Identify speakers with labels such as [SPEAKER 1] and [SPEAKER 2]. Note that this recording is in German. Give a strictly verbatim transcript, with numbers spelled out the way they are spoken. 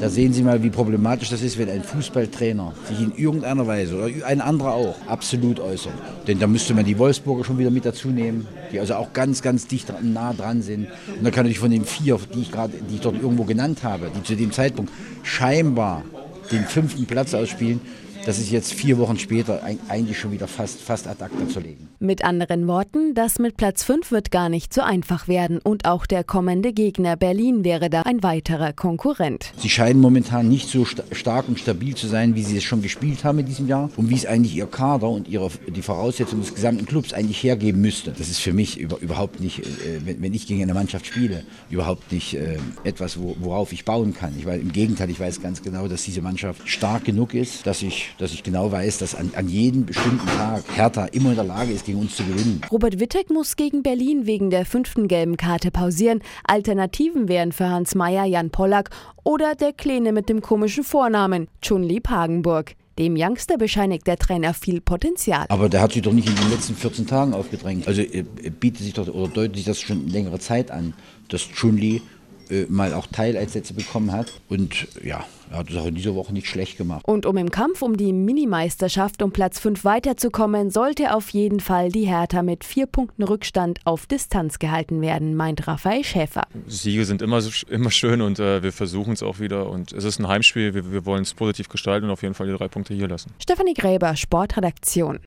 [SPEAKER 1] Da sehen Sie mal, wie problematisch das ist, wenn ein Fußballtrainer sich in irgendeiner Weise oder ein anderer auch absolut äußert. Denn da müsste man die Wolfsburger schon wieder mit dazu nehmen, die also auch ganz, ganz dicht nah dran sind. Und da kann natürlich von den vier, die ich gerade, die ich dort irgendwo genannt habe, die zu dem Zeitpunkt scheinbar den fünften Platz ausspielen, das ist jetzt vier Wochen später eigentlich schon wieder fast, fast ad acta zu legen.
[SPEAKER 2] Mit anderen Worten, das mit Platz fünf wird gar nicht so einfach werden und auch der kommende Gegner Berlin wäre da ein weiterer Konkurrent.
[SPEAKER 1] Sie scheinen momentan nicht so st- stark und stabil zu sein, wie sie es schon gespielt haben in diesem Jahr und wie es eigentlich ihr Kader und ihre, die Voraussetzungen des gesamten Clubs eigentlich hergeben müsste. Das ist für mich über, überhaupt nicht, äh, wenn, wenn ich gegen eine Mannschaft spiele, überhaupt nicht äh, etwas, wo, worauf ich bauen kann. Ich weiß, im Gegenteil, ich weiß ganz genau, dass diese Mannschaft stark genug ist, dass ich dass ich genau weiß, dass an, an jedem bestimmten Tag Hertha immer in der Lage ist, gegen uns zu gewinnen.
[SPEAKER 2] Robert Wittek muss gegen Berlin wegen der fünften gelben Karte pausieren. Alternativen wären für Hans Meyer Jan Pollack oder der Kleine mit dem komischen Vornamen, Chun-Li Hagenburg. Dem Youngster bescheinigt der Trainer viel Potenzial.
[SPEAKER 1] Aber der hat sich doch nicht in den letzten vierzehn Tagen aufgedrängt. Also äh, bietet sich doch oder deutet sich das schon längere Zeit an, dass Chun-Li äh, mal auch Teileinsätze bekommen hat. Und ja, er hat es auch in dieser Woche nicht schlecht gemacht.
[SPEAKER 2] Und um im Kampf um die Minimeisterschaft um Platz fünf weiterzukommen, sollte auf jeden Fall die Hertha mit vier Punkten Rückstand auf Distanz gehalten werden, meint Raphael Schäfer.
[SPEAKER 3] Siege sind immer, immer schön und äh, wir versuchen es auch wieder. Und es ist ein Heimspiel, wir, wir wollen es positiv gestalten und auf jeden Fall die drei Punkte hier lassen.
[SPEAKER 2] Stefanie Gräber, Sportredaktion.